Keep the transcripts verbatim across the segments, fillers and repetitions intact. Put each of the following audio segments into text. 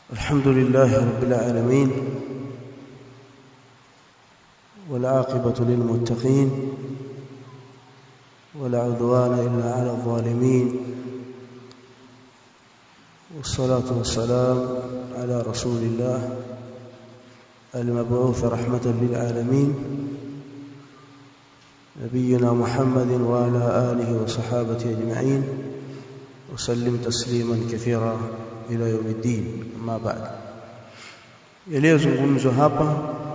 الحمد لله رب العالمين والعاقبة للمتقين ولا عدوان إلا على الظالمين والصلاة والسلام على رسول الله المبعوث رحمة للعالمين نبينا محمد وعلى آله وصحابته أجمعين وسلم تسليما كثيرا إلى يوم الدين. أما بعد, yaliyozungumzwa hapa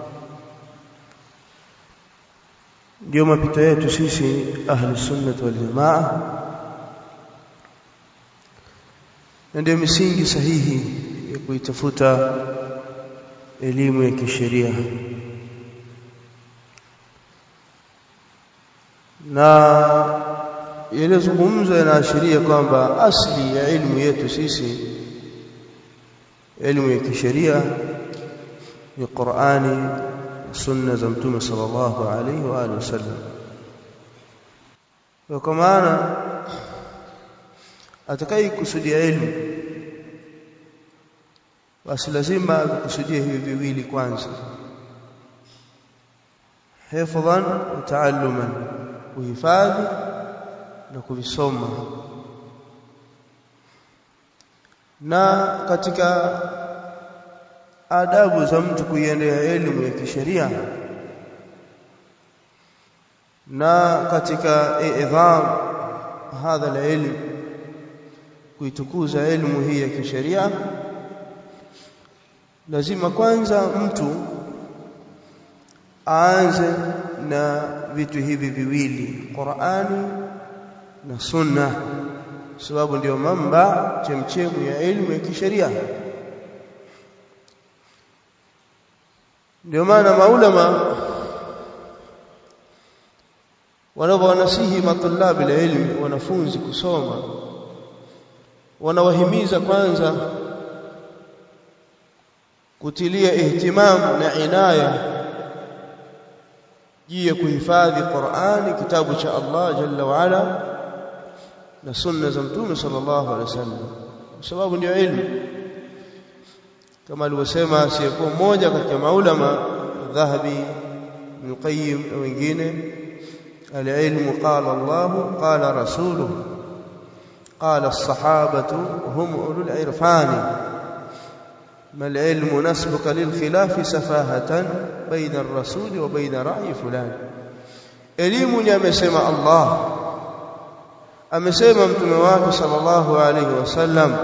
ndio mapito yetu sisi ahli sunnah wal jamaa, ndio misingi sahihi ya kuitafuta elimu ya kisheria. Na yaliyozungumzwa yanaashiria kwamba asli ya elimu yetu sisi, elimu ya kisheria, ni Qur'ani na sunna za Mtume sallallahu alayhi wa alihi wasallam. Kwa maana atakaye kusudia elimu basi lazima kusudia hivi viwili kwanza: hifdhan wa ta'alluman, kuhifadhi na kuvisoma. Na katika adabu za mtu kuiendea elimu ya kisheria na katika idham hadha alilm, kuitukuza elimu hii ya kisheria, lazima kwanza mtu aanze na vitu hivi viwili, Qur'ani na sunna, sababu ndio mamba chemchemu ya elimu ya kisheria. Ndio maana maulama wanawanasihi matulabi la ilmu, wanafunzi kusoma, wanawahimiza kwanza kutilia ihtimamu na inaya juu ya kuhifadhi Qur'ani, kitabu cha Allah jalla wa ala, na sunna za Mtume sallallahu alaihi wasallam, kwa sababu ndio ilmu. Kama alivyosema asiyekuwa mmoja katika maulama, Dhahabi, Ibn Qayyim na wengine, al-ilmu qala Allah qala rasuluhu qala as-sahabatu hum ulul irfani ma al-ilmu nasbuka lil khilafi safahatan baina ar-rasuli wa baina ra'yi fulan. Elimu ni amesema Allah, amesema mtume wake sallallahu alayhi wasallam,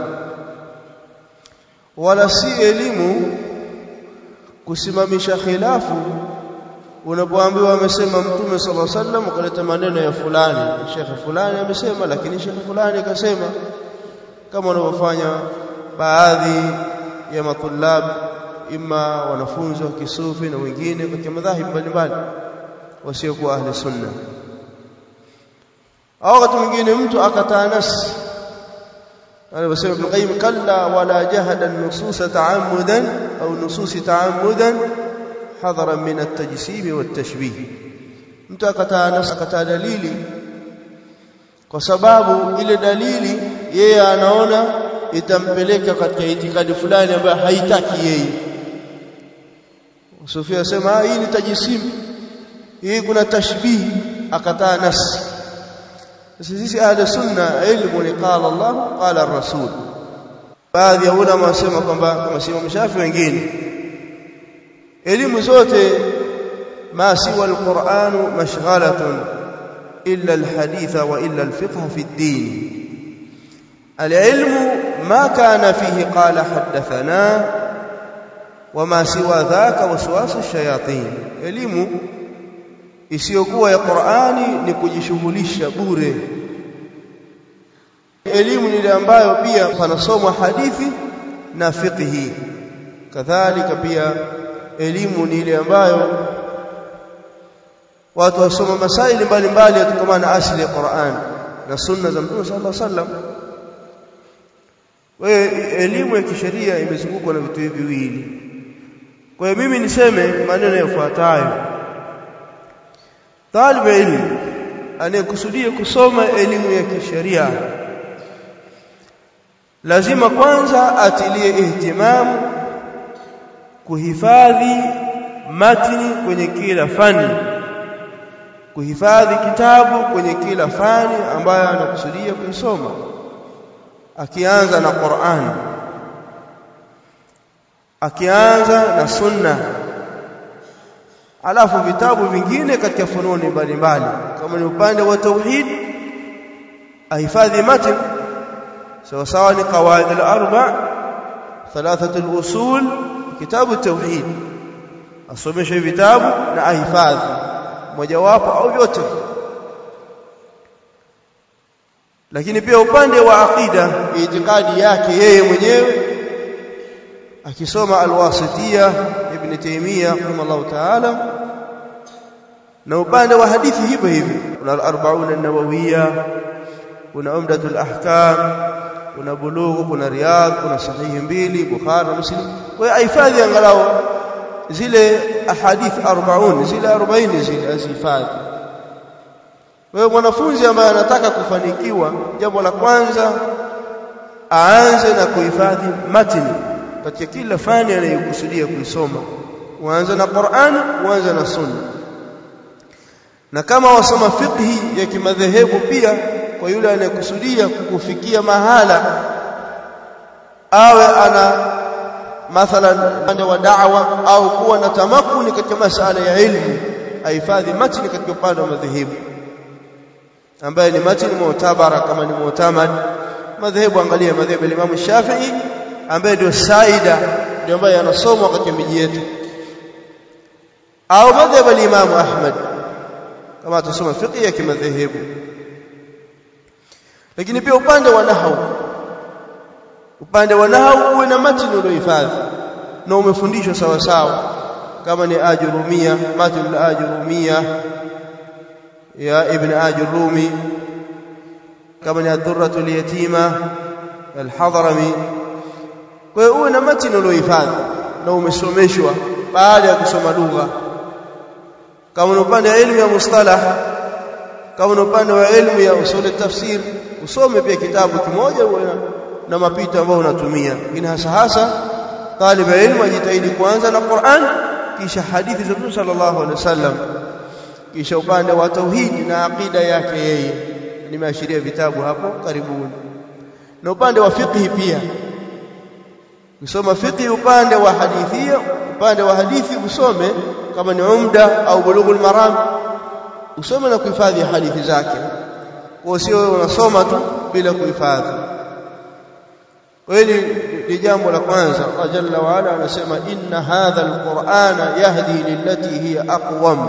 wala si elimu kusimamisha khilafu. Unapoambiwa amesema mtume sallallahu alayhi wasallam, ukaleta maneno ya fulani, shekhe fulani amesema, lakini shekhe fulani akasema, kama wanavyofanya baadhi ya matulab, ima wanafunzi wa kisufi na wengine katika madhahib mbalimbali wasiokuwa ahli sunna. Au wakati mwingine mtu akataa nasi, anasema Ibn Qayyim, kalla wala jahada an-nusus ta'ammudan au nusus ta'ammudan hadharan min at-tajsim wa at-tashbih. Mtu akataa nasi, akataa dalili kwa sababu ile dalili yeye anaona itampeleka katika itikadi fulani ambayo haitaki yeye. Sufi asema hii ni tajsim, hii kuna tashbih, akataa nasi. Sisi ahli sunna ilmu ni qala Allah qala ar-rasul. Baadhi ya ulama wasema kwamba, kama Imam Shafi wengine, elimu zote ma siwa al-Qur'an mashghalatun illa al-hadith wa illa al-fiqh fi ad-din. Al-ilmu ma kana fihi qala hadathana wa ma siwa dhaka waswas ash-shayatin. Elimu isiyokuwa ya Qur'ani ni kujishughulisha bure. Elimu ni ile ambayo pia panasomwa hadithi na fiqhi. Kadhalika pia elimu ni ile ambayo watu wasoma masaili mbalimbali yatokana asili ya Qur'an na sunna za Mtume sallallahu alaihi wasallam. Wewe elimu ya kisheria imezungukwa na vitu hivi viwili. Kwa hiyo mimi niseme maneno yafuatayo: talib ilmu anayekusudia kusoma elimu ya kisheria lazima kwanza atilie ihtimamu kuhifadhi matni kwenye kila fani, kuhifadhi kitabu kwenye kila fani ambayo anakusudia kuisoma, akianza na Qur'an, akianza na sunna, alafu vitabu vingine katika fununi mbalimbali. Kama ni upande wa tauhid, ahifadhi matn sawa sawa ni qawaid al-arba', thalathat al-usul, kitabu tauhid, asomeshe vitabu na ahifadhi mojawapo au vyote. Lakini pia upande wa aqida, itikadi yake yeye mwenyewe, akisoma al-Wasitiyya Ibn Taymiyyah rahimahullah ta'ala, na upande wa hadithi hivyo hivyo, kuna al-arba'un an-nawawiyya, kuna umdatul ahkam, kuna bulugh, kuna riyadh, kuna sahihi mbili, Bukhari na Muslim. Kwa hiyo ahifadhi angalau zile ahadith arobaini, zile arobaini zile azihifadhi. Wewe mwanafunzi ambaye anataka kufanikiwa, jambo la kwanza aanze na kuhifadhi matni katika kila fani anayokusudia kuisoma. Uanze na Qur'an, uanze na Sunna. Na kama wasoma fiqhi ya kimadhehebu pia, kwa yule anayekusudia kufikia mahala awe ana mathalan upande wa da'wa au kuwa na tamakuni katika masuala ya ilmu, ahifadhi matni katika upande wa madhehebu ambaye ni matni mu'tabara, kama ni mu'tamad madhehebu. Angalia madhehebu ya Imam Shafi'i ambaye ndio saida, ndio ambaye anasomwa katika miji yetu, au madhehebu ya Imam Ahmad kama atasoma fiqh ya kimadhehebu. Lakini pia upande wa nahwu, upande wa nahwu uwe na matni uliohifadhi na umefundishwa sawa sawa, kama ni Ajurumia, matni al-Ajurumia ya Ibn Ajurumi, kama ni ad-Durratul Yatima al-Hadrami. Kwa hiyo uwe na matni uliohifadhi na umesomeshwa baada ya kusoma lugha. Kama ni upande wa elimu ya mustalah, kama ni upande wa elimu ya usul at-tafsir, usome pia kitabu kimoja uwe na mapito ambayo unatumia. Lakini hasa hasa talib ilmu ajitahidi kuanza na Qur'an, kisha hadithi za Mtume sallallahu alaihi wasallam, kisha upande wa tauhid na aqida yake yeye. Nimeashiria vitabu hapo karibuni. Na upande wa fiqh pia, usoma fiqh upande wa hadithia, upande wa hadithi usome kama ni Umda au Bulughul Maram, usome na kuhifadhi hadithi zake. Kwa sio unasoma tu bila kuhifadhi. Kwa hili ni jambo la kwanza. Allah Jalla wa Ala anasema inna hadha al-Qur'ana yahdi lillati hiya aqwam.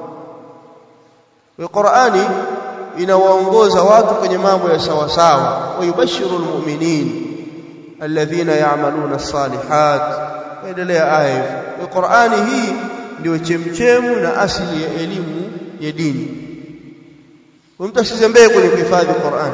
Kwa Qur'ani inawaongoza watu kwenye mambo ya sawa sawa. Wa yubashshiru al-mu'minin alladhina ya'maluna as-salihat. Endelea aya. Kwa Qur'ani hii ndio chemchemu na asili ya elimu ya dini. Mtu asizembee kwenye kuhifadhi Qur'an.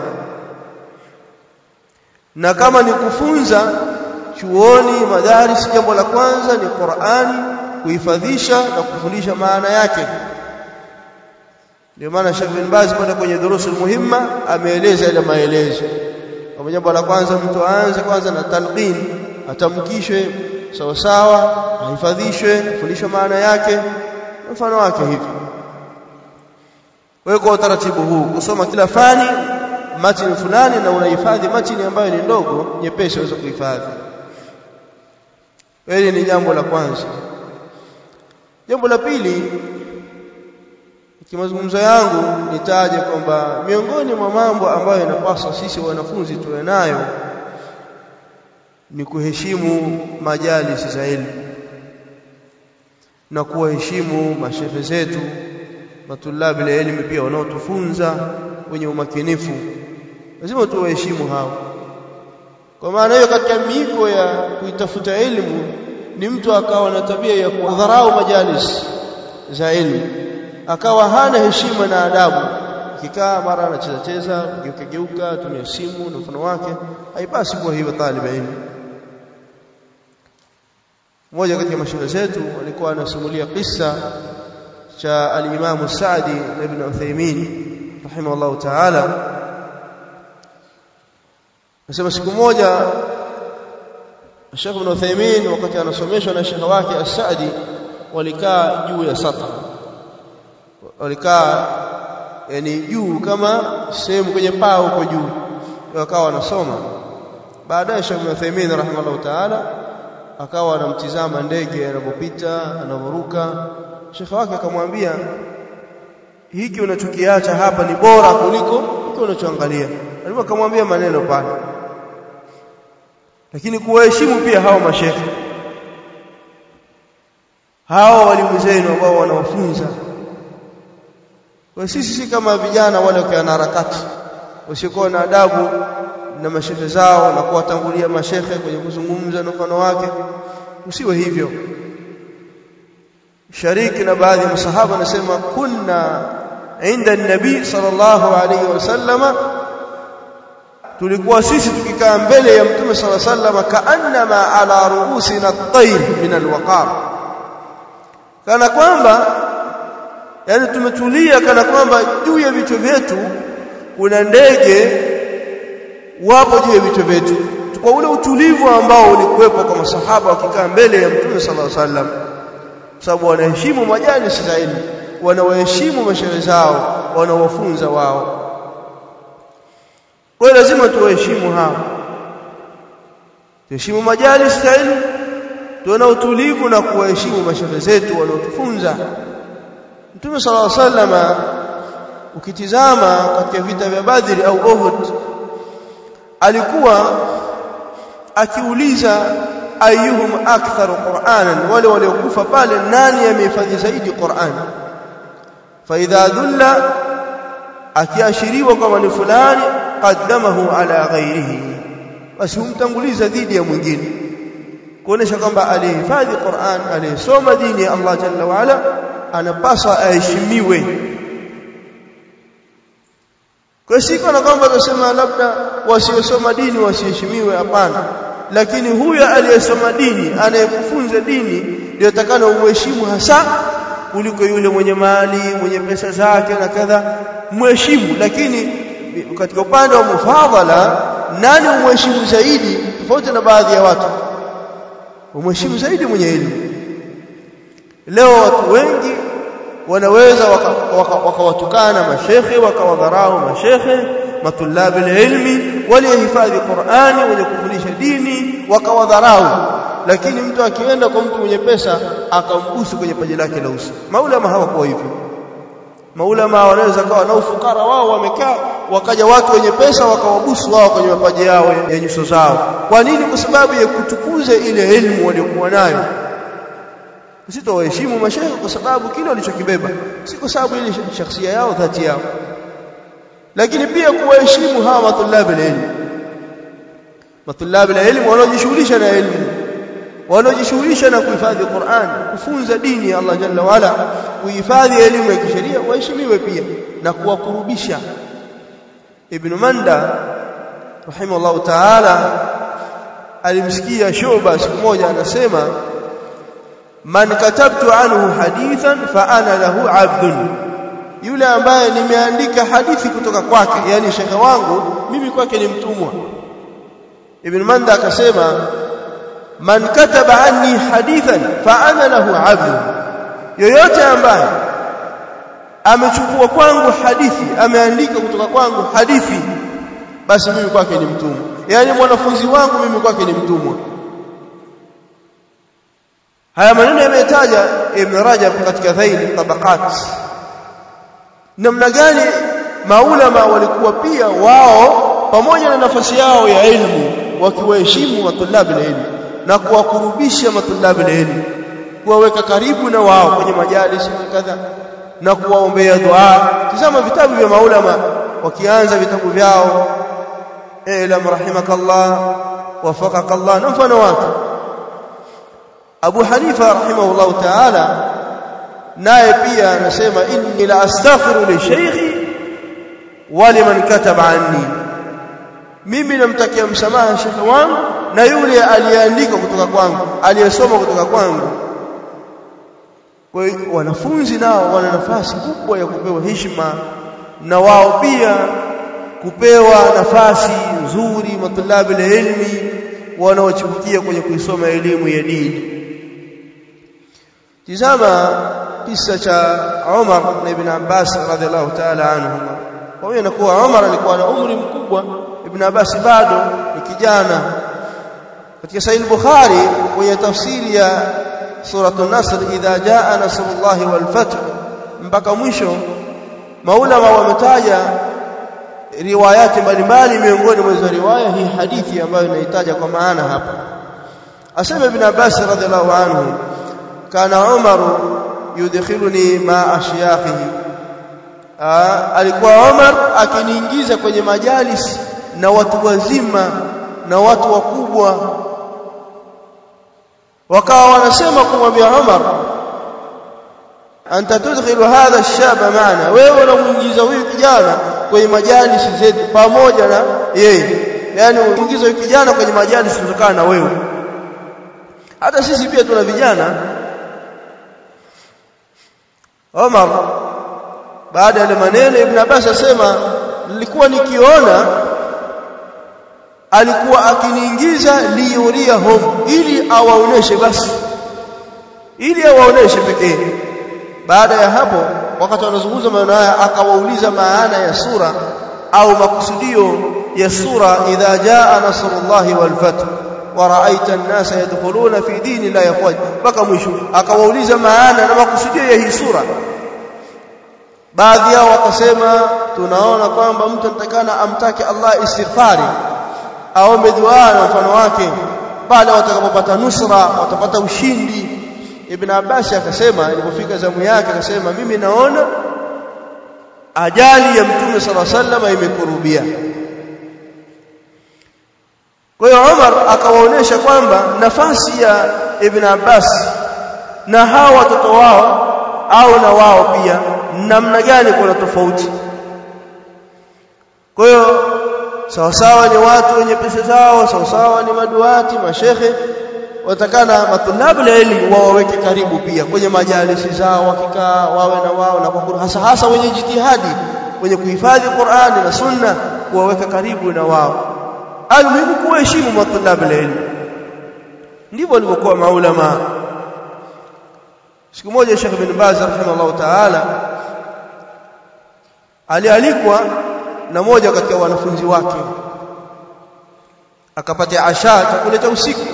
Na kama ni kufunza chuoni, madaris, jambo la kwanza ni Qur'ani, kuhifadhisha na kufundisha maana yake. Ndio maana Sheikh bin Baz pale kwenye durusul muhimma ameeleza ile maelezo. Kwa jambo la kwanza mtu aanze kwanza na talqin, atamkishwe sawa sawa, ahifadhishwe, afundishwe maana yake, mfano wake hivi. Wewe kwa utaratibu huu kusoma kila fani matini fulani na unahifadhi matini ambayo ni ndogo, nyepesi uweze kuhifadhi. Hili ni jambo la kwanza. Jambo la pili, kimazungumzo yangu nitaje kwamba miongoni mwa mambo ambayo yanapaswa sisi wanafunzi tuwe nayo ni kuheshimu majalisi za elimu na kuwaheshimu mashehe zetu, matulabi la elimu pia wanaotufunza wenye umakinifu. Lazima tuwaheshimu hao. Kwa maana hiyo katika miko ya kuitafuta elimu ni mtu akawa na tabia ya kudharau majalis za elimu, akawa hana heshima na adabu, kikaa mara anacheza cheza, geuka geuka, tumia simu na mfano wake, haipasi kuwa hivyo talib ilmu. Mmoja katika mashaikh zetu alikuwa anasimulia kisa cha al-Imam Sa'di ibn Uthaymeen rahimahullah ta'ala. Nasema siku moja Sheikh Ibn Uthaymeen wakati anasomeshwa na Sheikh wake As-Saadi walikaa juu ya sata, walikaa yani juu kama sehemu kwenye paa huko juu, wakawa wanasoma. Baadaye Sheikh Ibn Uthaymeen rahimahullah ta'ala akawa anamtizama ndege anapopita anavuruka. Sheikh wake akamwambia, hiki unachokiacha hapa ni bora kuliko hiki unachoangalia. Alikuwa akamwambia maneno pale, lakini kuwaheshimu pia hawa mashekhe, hawa walimu zenu ambao wanawafunza. Kwa sisi si kama vijana wale kwa harakati wasiokuwa na adabu na mashekhe zao na kuwatangulia mashekhe kwenye kuzungumza na mfano wake. Usiwe hivyo. Shariki na baadhi ya masahaba anasema kunna inda an-nabi sallallahu alayhi wasallama, tulikuwa sisi tukikaa mbele ya mtume sallallahu alayhi wasallam kaannama ala ruusina at-tayr min al-waqar, kana kwamba yani tumetulia kana kwamba juu ya vichwa vyetu kuna ndege wapo juu ya vichwa vyetu, kwa ule utulivu ambao ulikuwepo kwa masahaba wakikaa mbele ya mtume sallallahu alayhi wasallam, sababu wanaheshimu majalisi za ilmu, wanawaheshimu mashaikh zao, wanawafunza wao. Kwa lazima tuwaheshimu hao, tuheshimu majalisi za ilmu, tuwe na utulivu na kuwaheshimu mashaikh zetu wanaotufunza. Mtume sallallahu alayhi wasallam ukitizama katika vita vya Badri au Uhud alikuwa akiuliza ayuhum aktharu qur'anan, wale waliokufa pale nani amehifadhi zaidi Qur'an. Fa idha dhulla, akiashiriwa kama ni fulani, qaddamahu ala ghairihi, basi humtanguliza dhidi ya mwingine, kuonesha kwamba alihifadhi Qur'an, alisoma dini ya Allah jalla wa ala, anapaswa aheshimiwe. Kwa siku na kwamba tunasema labda wasiosoma dini wasiheshimiwe, hapana, lakini huyo aliyesoma dini, anayekufunza dini, ndio atakana umheshimu hasa kuliko yule mwenye mali, mwenye pesa zake na kadha. Mheshimu, lakini katika upande wa mufadhala, nani umheshimu zaidi? Tofauti na baadhi ya watu, umheshimu zaidi mwenye elimu. Leo watu wengi wanaweza wakawatukana waka mashekhe, wakawadharau mashekhe, matulabi ilmi, waliohifadhi Qur'ani, wenye kufundisha dini, wakawadharau. Lakini mtu akienda kwa mtu mwenye pesa akambusu kwenye paji lake la uso. Maulama hawakuwa hivyo. Maulama wanaweza kuwa na ufukara wao wamekaa, wakaja watu wenye pesa wakawabusu wao kwenye mapaji yao ya nyuso zao. Kwa nini? Kwa sababu ya kutukuza ile elimu waliokuwa nayo. Usitowaheshimu mashekhe kwa sababu kile walichokibeba, si kwa sababu ile shakhsia yao, dhati yao. Lakini pia kuwaheshimu hawa matulabi ilmu, matulabi ilmu wanaojishughulisha na elimu, wanaojishughulisha na kuhifadhi Qur'an, kufunza dini ya Allah jalla wala, kuhifadhi elimu ya kisheria, waheshimiwe pia na kuwakurubisha. Ibn Manda rahimahullah ta'ala alimsikia Shuba siku moja anasema, man katabtu anhu hadithan fa ana lahu abdun, yule ambaye nimeandika hadithi kutoka kwake, yani shekhe wangu, mimi kwake ni mtumwa. Ibn Manda akasema, man kataba anni hadithan fa ana lahu abdun, yoyote ambaye amechukua kwangu hadithi, ameandika kutoka kwangu hadithi, basi mimi kwake ni mtumwa, yani mwanafunzi wangu mimi kwake ni mtumwa. Haya maneno yametaja Ibn Rajab katika Dhail Tabaqat, namna gani maulama walikuwa pia wao pamoja na nafasi yao ya elimu wakiwaheshimu matulabi na elimu na kuwakurubisha matulabi na elimu, kuwaweka karibu na wao kwenye majalisi kadha na kuwaombea dua. Tazama vitabu vya maulama, wakianza vitabu vyao, ila rahimakallah wafaqakallah na mfano wake. Abu Hanifa rahimahullah ta'ala naye pia anasema, inni la astaghfiru li shaykhi wa liman kataba anni, mimi namtakia msamaha shekhi wangu na yule aliyeandika kutoka kwangu, aliyesoma kutoka kwangu. Kwa hiyo wanafunzi nao wana nafasi kubwa ya kupewa heshima na wao pia kupewa nafasi nzuri matulabi ilmi wanaochipukia kwenye kuisoma elimu ya dini. Tizama kisa cha Umar na Ibn Abbas radhiallahu ta'ala anhuma. Kwa hiyo inakuwa Umar alikuwa na umri mkubwa, Ibn Abbas bado ni kijana. Katika Sahih Bukhari kwenye tafsiri ya suratul Nasr, idha jaa nasrullahi wal fath, mpaka mwisho maulama wametaja riwayati mbalimbali. Miongoni mwa riwaya hii hadithi ambayo inahitaja kwa maana hapa, asema Ibn Abbas radhiallahu anhu, kana Umar yudkhiluni ma ashyakhihi, alikuwa Umar akiniingiza kwenye majalis na watu wazima na watu wakubwa. Wakawa wanasema kumwambia Umar, anta tudkhilu hadha ash-shaba maana, wewe unamuingiza huyu kijana kwenye majalis zetu pamoja na yeye, yani unaingiza huyu kijana kwenye majalis kutokana na wewe. Hata sisi pia tuna vijana. Umar baada ya maneno Ibn Abbas asema, nilikuwa nikiona alikuwa akiniingiza liyuriyahum, ili awaoneshe basi, ili awaoneshe pekee. Baada ya hapo, wakati wanazungumza maneno haya, akawauliza maana ya sura au makusudio ya sura, idha jaa nasrullahi wal fath wa ra'aita an-nasa yadkhuluna fi dini la yafwaj, mpaka mwisho akawauliza maana na makusudio ya hii sura. Baadhi yao wakasema, tunaona kwamba mtu anatakana amtake Allah istighfari, aombe dua na mfano wake, pale watakapopata nusra, watapata ushindi. Ibn Abbas akasema, ilipofika zamu yake akasema, mimi naona ajali ya Mtume sallallahu alaihi wasallam imekurubia. Kwa hiyo Umar akawaonesha kwamba nafasi ya Ibn Abbas na hawa watoto wao au na wao pia namna gani kuna tofauti. Kwa hiyo sawa sawa ni watu wenye pesa zao, sawa sawa ni maduati, mashekhe, watakana matulabu la elimu waweke karibu pia kwenye majalisi zao, wakikaa wawe na wao, na kwa hasa hasa wenye jitihadi, wenye kuhifadhi Qur'ani na Sunna, kuwaweka karibu na wao. Almuhimu kuheshimu matulabu la elimu. Ndivyo walivyokuwa maulama. Siku moja Sheikh Ibn Baz rahimahullah ta'ala alialikwa na moja kati ya wanafunzi wake, akapata asha, chakula cha usiku.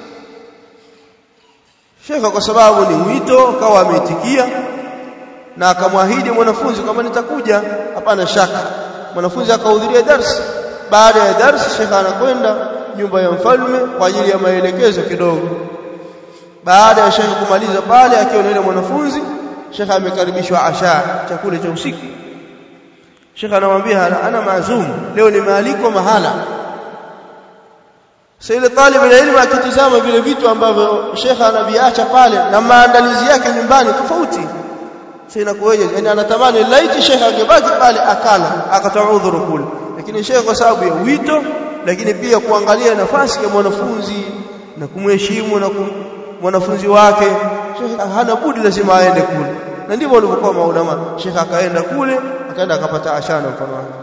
Sheikh kwa sababu ni mwito akawa ameitikia, na akamwahidi mwanafunzi kama nitakuja, hapana shaka. Mwanafunzi akahudhuria darasa. Baada ya darasa Sheikh anakwenda nyumba ya mfalme kwa ajili ya maelekezo kidogo. Baada ya Sheikh kumaliza pale, akiwa na yule mwanafunzi, Sheikh amekaribishwa asha, chakula cha usiku. Sheikh anamwambia, ana maazum, leo nimealikwa mahala. Sasa ile talib ilmu akitizama vile vitu ambavyo Sheikh anaviacha pale na maandalizi yake nyumbani tofauti, sasa inakuwaje? Yani anatamani laiti Sheikh angebaki pale akala akatoa udhuru kule, lakini Sheikh kwa sababu ya wito, lakini pia kuangalia nafasi ya mwanafunzi na kumheshimu na kum, mwanafunzi wake, Sheikh hana budi lazima aende kule. Na ndivyo walivyokuwa maulama. Sheikh akaenda kule, akaenda akapata ashana mfano wake.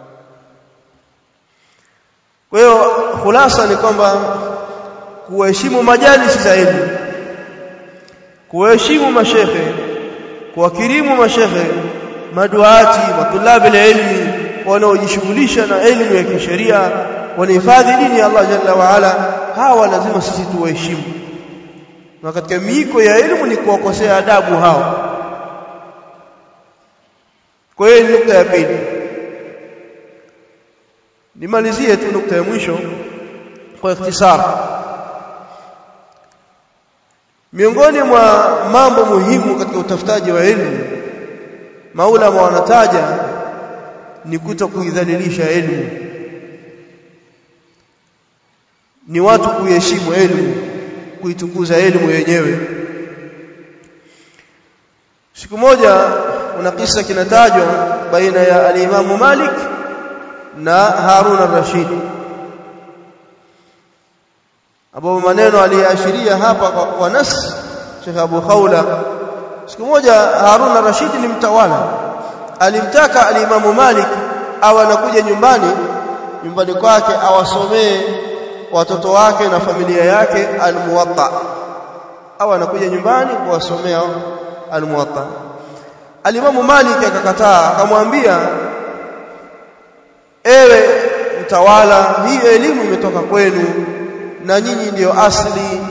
Kwa hiyo khulasa ni kwamba kuheshimu majalisi za elimu, kuheshimu mashekhe, kuwakirimu mashekhe, maduati, matulabi la ilmi wanaojishughulisha na elimu ya kisheria, wanahifadhi dini ya Allah jalla wa ala, hawa lazima sisi tuwaheshimu. Na katika miiko ya elimu ni kuwakosea adabu hao. Kwa hiyo nukta ya pili, nimalizie tu nukta ya mwisho kwa ikhtisar. Miongoni mwa mambo muhimu katika utafutaji wa elimu, maulama wanataja ni kutokuidhalilisha elimu, ni watu kuheshimu elimu, kuitukuza elimu yenyewe. Siku moja kuna kisa kinatajwa baina ya al-Imam Malik na Harun al-Rashid. Abu maneno aliashiria hapa kwa, kwa nas Sheikh Abu Khawla. Siku moja Harun al-Rashid ni mtawala, alimtaka al-Imam Malik au anakuja nyumbani nyumbani kwake awasomee watoto wake na familia yake al-Muwatta, au anakuja nyumbani kuwasomea al-Muwatta. Al-Imam Malik akakataa, akamwambia ewe mtawala, hii elimu imetoka kwenu na nyinyi ndiyo asili,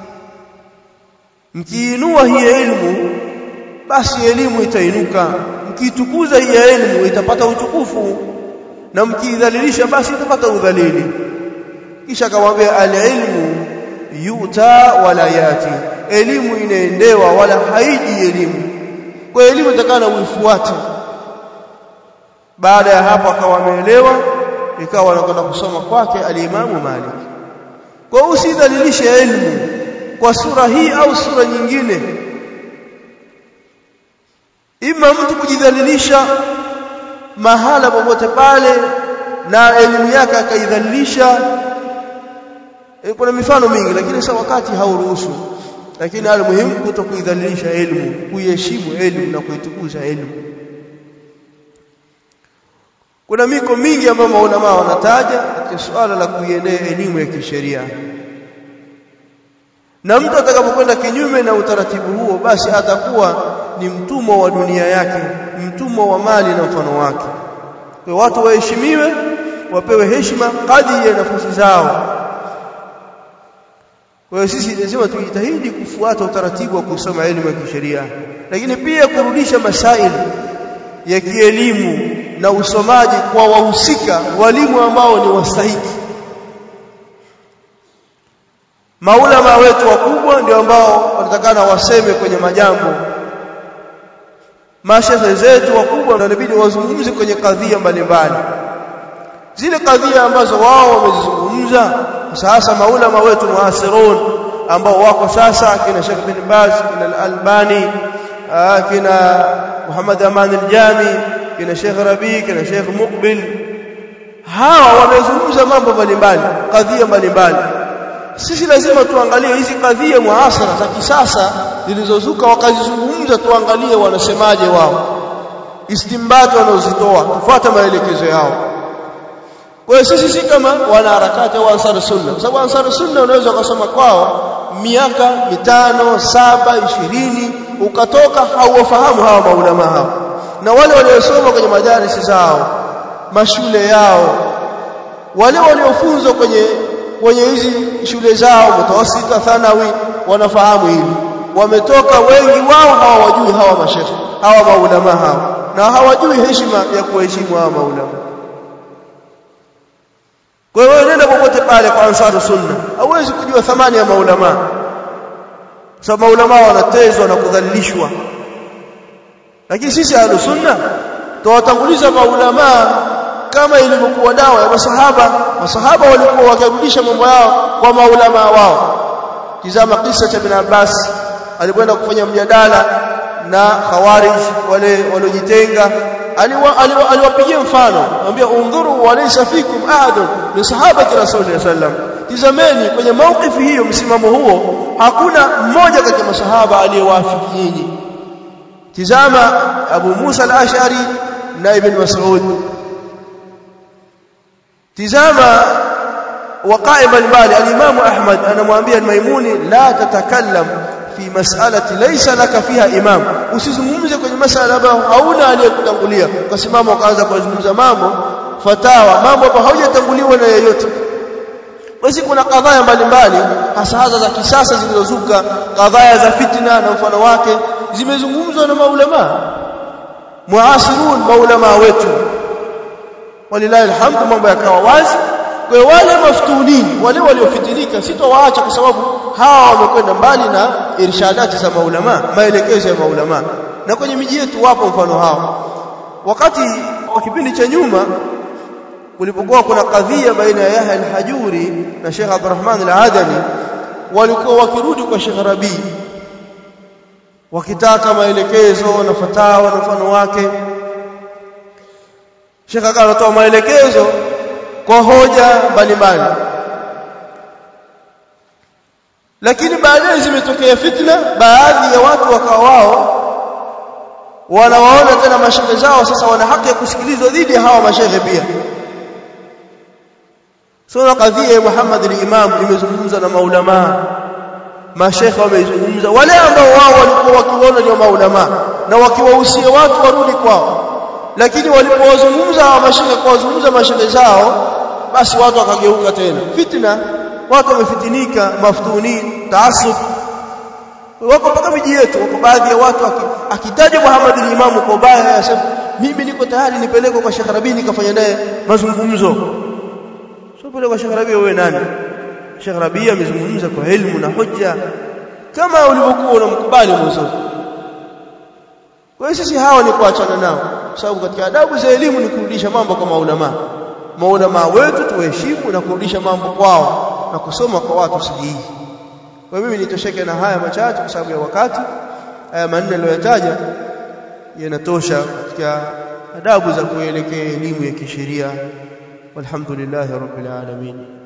mkiinua hii elimu basi elimu itainuka, mkitukuza hii elimu itapata utukufu, na mkidhalilisha basi itapata udhalili. Kisha akamwambia al-ilmu yuta wala yati, elimu inaendewa wala haiji elimu, kwa elimu itakana uifuate. Baada ya hapo akawa ameelewa, ikawa anakwenda kusoma kwake al-Imam Malik. Kwa usidhalilishe elimu kwa sura hii au sura nyingine. Ima mtu kujidhalilisha mahala popote pale na elimu yake akaidhalilisha. E, kuna mifano mingi lakini sasa wakati hauruhusu, lakini almuhimu kutokuidhalilisha elimu, kuiheshimu elimu na kuitukuza elimu. Kuna miko mingi ambayo maulama wanataja katika suala la kuiendea elimu ya kisheria, na mtu atakapokwenda kinyume na utaratibu huo basi atakuwa ni mtumwa wa dunia yake, mtumwa wa mali na mfano wake. Kwa watu waheshimiwe, wapewe heshima kadri ya nafasi zao. Kwa hiyo sisi lazima tujitahidi kufuata utaratibu wa kusoma elimu ya kisheria, lakini pia kurudisha masaili ya kielimu na usomaji kwa wahusika, walimu ambao ni wastahiki. Maulama wetu wakubwa ndio ambao wanatakana waseme kwenye majambo. Mashehe zetu wakubwa ndio inabidi wazungumze kwenye kadhia mbalimbali, zile kadhia ambazo wao wamezizungumza. Sasa maulama wetu muasirun ambao wako sasa, kina Sheikh bin Baz, kina Al-Albani, kina Muhammad Aman al-Jami, kina Sheikh Rabi, kina Sheikh Muqbil, hawa wamezungumza mambo mbalimbali, kadhia mbalimbali. Sisi lazima tuangalie hizi kadhia muasara za kisasa zilizozuka, wakazizungumza, tuangalie wanasemaje wao, istimbato wanazitoa, tufuate maelekezo yao. Kwa hiyo sisi si kama wanaharakati wa Ansar Sunna, kwa sababu Ansar Sunna unaweza kusoma kwao miaka mitano, saba, ishirini, ukatoka hauwafahamu hawa maulama hao. Na wale waliosoma kwenye madarisi zao, mashule yao, wale waliofunzwa kwenye kwenye hizi shule zao mutawasita, thanawi, wanafahamu hili. Wametoka wengi wao hawajui hawa mashekhe, hawa maulama hao, na hawajui heshima ya kuheshimu hawa maulama. Kwa hiyo nenda popote pale kwa Ansar Sunna, hauwezi kujua thamani ya maulama, sababu maulama wanatezwa na kudhalilishwa. Lakini sisi Ahlus Sunna tuwatanguliza maulama kama ilivyokuwa dawa ya masahaba. Masahaba walikuwa wakirudisha mambo yao kwa maulama wao. Tizama kisa cha Ibn Abbas alipoenda kufanya mjadala na Khawarij wale waliojitenga, aliwapigia mfano, anambia undhuru walaysa fikum ahadun min sahabati Rasulullah sallam, tizameni kwenye maukifu hiyo, msimamo huo, hakuna mmoja kati ya masahaba aliyewafiki nyinyi. Tizama Abu Musa al-Ash'ari na Ibn Mas'ud, tizama waqa'i mbalimbali. Al-Imam Ahmad anamwambia al-Maimuni, la tatakallam fi mas'alati laysa laka fiha imam, usizungumze kwenye masala ambayo hauna aliyekutangulia. Ukasimama ukaanza kuzungumza mambo fatawa, mambo ambayo haujatanguliwa na yeyote. Basi kuna kadhaa mbalimbali hasa hasa za kisasa zilizozuka, kadhaa za fitna na mfano wake, zimezungumzwa na maulama muasirun, maulama wetu, walilahi alhamdu, mambo yakawa wazi. Kwa wale maftunini, wale waliofitirika, sitowaacha kwa sababu hawa wamekwenda mbali na irshadati za maulama, maelekezo ya maulama, na kwenye miji yetu wapo mfano hao. Wakati wa kipindi cha nyuma kulipokuwa kuna kadhia baina ya Yahya al-Hajuri na Sheikh Abdurrahman al-Adani, walikuwa wakirudi kwa Sheikh Rabi wakitaka maelekezo na fatawa na mfano wake. Sheikh akatoa maelekezo kwa hoja mbalimbali, lakini baadaye zimetokea fitna, baadhi ya watu wakawa wao wanawaona tena mashehe zao sasa wana haki ya kusikilizwa dhidi ya hawa mashehe pia. Sura kadhia ya Muhammad al-Imam imezungumza na maulama, mashehe wamezungumza, wale ambao wao walikuwa wakiona ni maulama na wakiwahusia watu warudi kwao, lakini walipowazungumza hawa mashehe kwa wazungumza mashehe zao, basi watu wakageuka tena fitna, watu wamefitinika, maftuni, taasub. Wako mpaka miji yetu, wako baadhi ya watu akitaja Muhammad al-Imam kwa baya anasema mimi niko tayari nipeleke kwa Sheikh Rabi nikafanya naye mazungumzo. Sio pale kwa Sheikh Rabi wewe nani? Sheikh Rabi amezungumza kwa elimu na hoja kama ulivyokuwa unamkubali mwanzo. Kwa hiyo sisi hawa ni kuachana nao, sababu katika adabu za elimu ni kurudisha mambo kwa maulama. Maulama wetu tuheshimu na kurudisha mambo kwao na kusoma kwa watu sahihi. Kwa mimi nitosheke na haya machache kwa sababu ya wakati. Haya manne niliyotaja yanatosha katika adabu za kuelekea elimu ya kisheria. Walhamdulillahi rabbil alamin.